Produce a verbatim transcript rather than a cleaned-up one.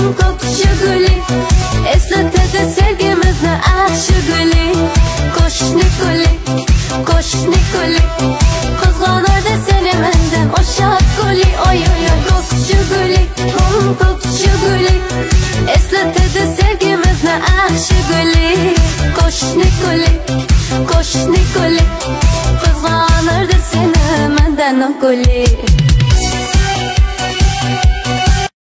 ko'kshi guli, eslatadi sevgimizni axshi guli. Qo'shni guli, qo'shni guli, qizg'anadi seni mendan o'sha guli. Oy oy oy, ko'kshi guli, ko'kshi guli, eslatadi sevgimizni axshi guli. Qo'shni guli, qo'shni guli, qizg'anadi seni mendan guli.